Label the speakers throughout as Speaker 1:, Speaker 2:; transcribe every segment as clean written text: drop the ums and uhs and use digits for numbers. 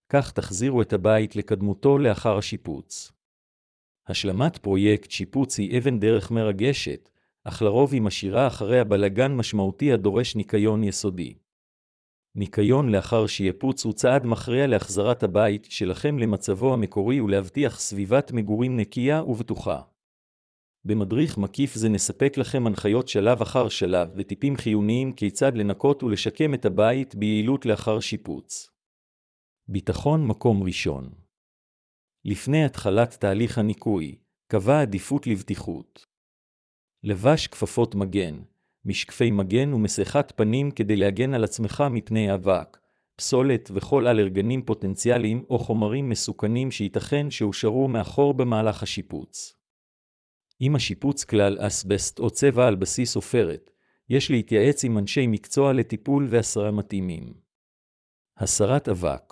Speaker 1: כך תחזירו את הבית לקדמותו לאחר השיפוץ. השלמת פרויקט שיפוץ היא אבן דרך מרגשת, אך לרוב היא משאירה אחריה בלגן משמעותי הדורש ניקיון יסודי. ניקיון לאחר שיפוץ הוא צעד מכריע להחזרת הבית שלכם למצבו המקורי ולהבטיח סביבת מגורים נקייה ובטוחה. במדריך מקיף זה נספק לכם הנחיות שלב אחר שלב וטיפים חיוניים כיצד לנקות ולשקם את הבית ביעילות לאחר שיפוץ. ביטחון מקום ראשון. לפני התחלת תהליך הניקוי, קבע עדיפות לבטיחות. לבש כפפות מגן, משקפי מגן ומסכת פנים כדי להגן על עצמך מפני אבק, פסולת וכל אלרגנים פוטנציאליים או חומרים מסוכנים שייתכן שהושארו מאחור במהלך השיפוץ. אם השיפוץ כלל אסבסט או צבע על בסיס עופרת, יש להתייעץ עם אנשי מקצוע לטיפול והסרה מתאימים. הסרת אבק.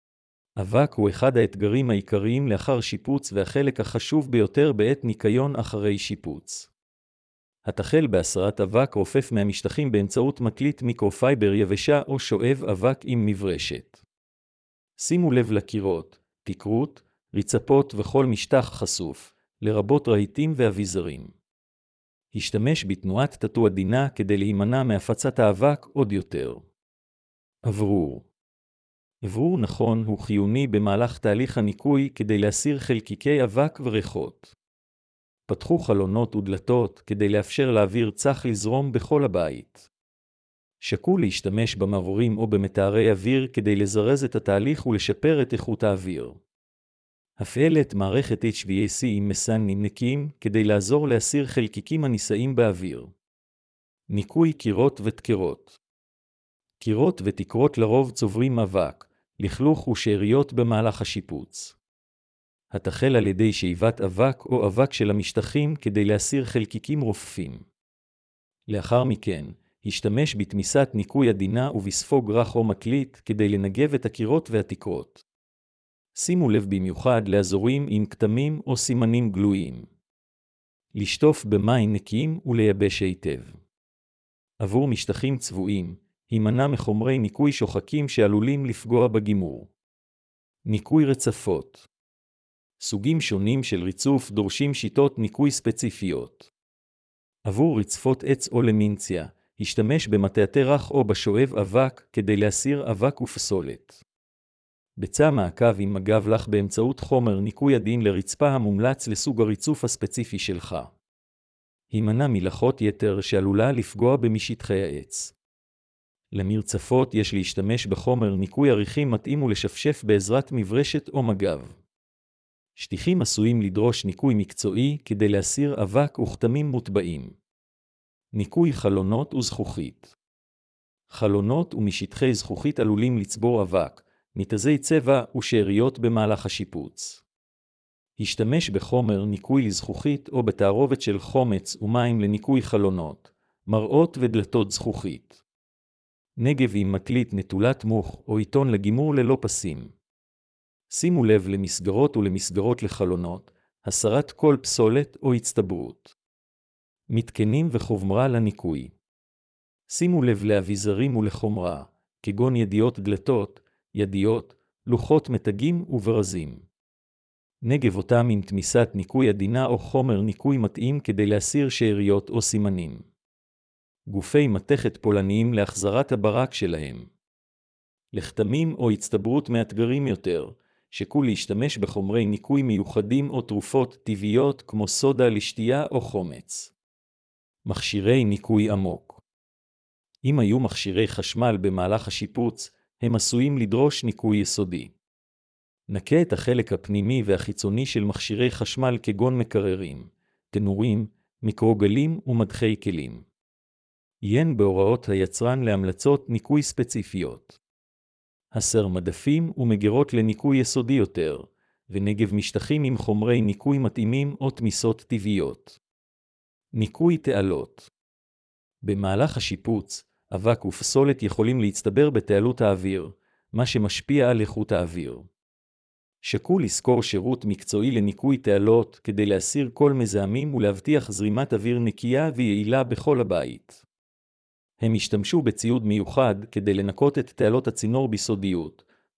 Speaker 1: אבק הוא אחד האתגרים העיקריים לאחר שיפוץ והחלק החשוב ביותר בעת ניקיון אחרי שיפוץ. התחל בהסרת אבק רופף מהמשטחים באמצעות מקליט מיקרופייבר יבשה או שואב אבק עם מברשת. שימו לב לקירות, תקרות, רצפות וכל משטח חשוף, לרבות רהיטים ואביזרים. השתמש בתנועת טאטו עדינה כדי להימנע מהפצת האבק עוד יותר. אוורור. אוורור נכון הוא חיוני במהלך תהליך הניקוי כדי להסיר חלקיקי אבק וריחות. פתחו חלונות ודלתות כדי לאפשר לאוויר צח לזרום בכל הבית. שקול להשתמש במעבורים או במטהרי אוויר כדי לזרז את התהליך ולשפר את איכות האוויר. הפעל את מערכת HVAC עם מסננים נקיים כדי לעזור להסיר חלקיקים הנישאים באוויר. ניקוי קירות ותקרות. קירות ותקרות לרוב צוברים אבק, לכלוך ושאריות במהלך השיפוץ. התחל על ידי שאיבת אבק או אבק של המשטחים כדי להסיר חלקיקים רופפים. לאחר מכן, השתמש בתמיסת ניקוי עדינה ובספוג רך או מקליט כדי לנגב את הקירות והתקרות. שימו לב במיוחד לאזורים עם כתמים או סימנים גלויים. לשטוף במים נקיים ולייבש היטב. עבור משטחים צבועים, הימנע מחומרי ניקוי שוחקים שעלולים לפגוע בגימור. ניקוי רצפות. סוגים שונים של ריצוף דורשים שיטות ניקוי ספציפיות. עבור רצפות עץ או למינציה, השתמש במטאטא רך או בשואב אבק כדי להסיר אבק ופסולת. ביצע מעקב עם מגב לך באמצעות חומר ניקוי עדין לרצפה המומלץ לסוג הריצוף הספציפי שלך. הימנע מלחות יתר שעלולה לפגוע במשטחי העץ. למרצפות יש להשתמש בחומר ניקוי עריכים מתאים ולשפשף בעזרת מברשת או מגב. שטיחים עשויים לדרוש ניקוי מקצועי כדי להסיר אבק וכתמים מוטבעים. ניקוי חלונות וזכוכית. חלונות ומשטחי זכוכית עלולים לצבור אבק, מתזי צבע ושאריות במהלך השיפוץ. השתמש בחומר ניקוי לזכוכית או בתערובת של חומץ ומים לניקוי חלונות, מראות ודלתות זכוכית. נגב עם מקליט נטולת מוך או עיתון לגימור ללא פסים. שימו לב למסגרות ולמסגרות לחלונות, הסרת כל פסולת או הצטברות. מתקנים וחומרה לניקוי. שימו לב לאביזרים ולחומרה, כגון ידיות דלתות, ידיות, לוחות מתגים וברזים. נגב אותם עם תמיסת ניקוי עדינה או חומר ניקוי מתאים כדי להסיר שאריות או סימנים. גופי מתכת פולניים להחזרת הברק שלהם. לכתמים או הצטברות מאתגרים יותר, שקול להשתמש בחומרי ניקוי מיוחדים או תרופות טבעיות כמו סודה לשתייה או חומץ. מכשירי ניקוי עמוק. אם היו מכשירי חשמל במהלך השיפוץ, הם עשויים לדרוש ניקוי יסודי. נקה את החלק הפנימי והחיצוני של מכשירי חשמל כגון מקררים, תנורים, מיקרוגלים ומדחי כלים. עיין בהוראות היצרן להמלצות ניקוי ספציפיות. הסר מדפים ומגירות לניקוי יסודי יותר, ונגב משטחים עם חומרי ניקוי מתאימים או תמיסות טבעיות. ניקוי תעלות. במהלך השיפוץ, אבק ופסולת יכולים להצטבר בתעלות האוויר, מה שמשפיע על איכות האוויר. שקול לזכור שירות מקצועי לניקוי תעלות כדי להסיר כל מזהמים ולהבטיח זרימת אוויר נקייה ויעילה בכל הבית. הם השתמשו בציוד מיוחד כדי לנקות את תעלות הצינור בסודיות,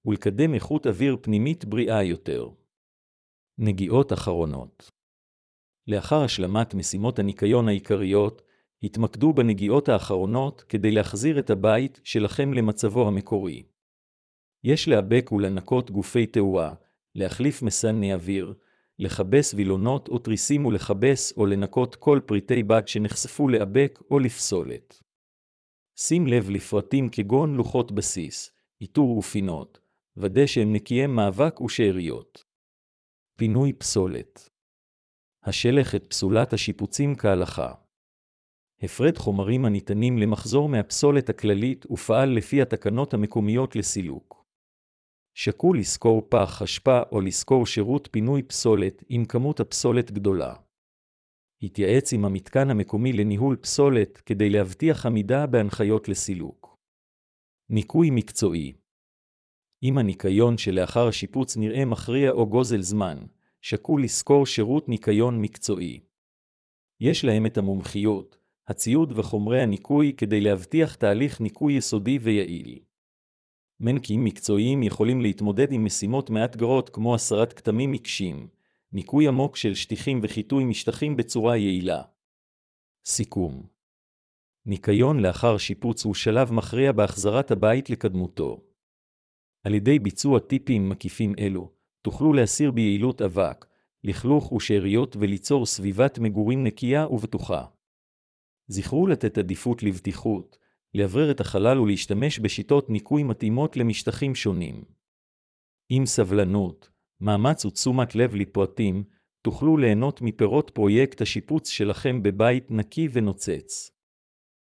Speaker 1: ולקדם איכות אוויר פנימית בריאה יותר. נגיעות אחרונות. לאחר השלמת משימות הניקיון העיקריות, התמקדו בנגיעות האחרונות כדי להחזיר את הבית שלכם למצבו המקורי. יש לאבק ולנקות גופי תאורה, להחליף מסנני אוויר, לכבס וילונות או תריסים ולכבס או לנקות כל פריטי בד שנחשפו לאבק או לפסולת. שים לב לפרטים כגון לוחות בסיס, איתור ופינות, ודא שהם נקיים מאבק ושאריות. פינוי פסולת. השלך את פסולת השיפוצים כהלכה. הפרד חומרים הניתנים למחזור מהפסולת הכללית ופעל לפי התקנות המקומיות לסילוק. שקול לזכור פח אשפה או לזכור שירות פינוי פסולת אם כמות הפסולת גדולה. התייעץ עם המתקן המקומי לניהול פסולת כדי להבטיח עמידה בהנחיות לסילוק. ניקוי מקצועי. אם הניקיון שלאחר השיפוץ נראה מכריע או גוזל זמן, שקול לזכור שירות ניקיון מקצועי. יש להם את המומחיות, הציוד וחומרי הניקוי כדי להבטיח תהליך ניקוי יסודי ויעיל. מנקים מקצועיים יכולים להתמודד עם משימות מאתגרות כמו הסרת כתמים מקשים, ניקוי עמוק של שטיחים וחיטוי משטחים בצורה יעילה. סיכום. ניקיון לאחר שיפוץ הוא שלב מכריע בהחזרת הבית לקדמותו. על ידי ביצוע טיפים מקיפים אלו, תוכלו להסיר ביעילות אבק, לכלוך ושאריות וליצור סביבת מגורים נקייה ובטוחה. זכרו לתת עדיפות לבטיחות, לאוורר את החלל ולהשתמש בשיטות ניקוי מתאימות למשטחים שונים. עם סבלנות, מאמץ ותשומת לב לפרטים, תוכלו ליהנות מפירות פרויקט השיפוץ שלכם בבית נקי ונוצץ.